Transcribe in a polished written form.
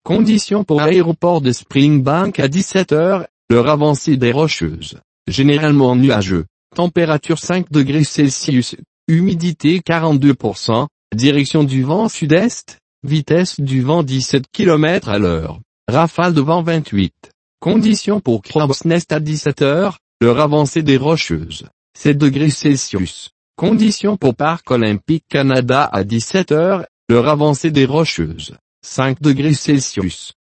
Conditions pour aéroport de Springbank à 17 heures, l'heure avancée des Rocheuses. Généralement nuageux. Température 5 degrés Celsius. Humidité 42%. Direction du vent sud-est. Vitesse du vent 17 km à l'heure. Rafale de vent 28. Conditions pour Crow's Nest à 17 heures, l'heure avancée des Rocheuses. 7 degrés Celsius. Conditions pour Parc Olympique Canada à 17 heures, l'heure avancée des Rocheuses. 5 degrés Celsius.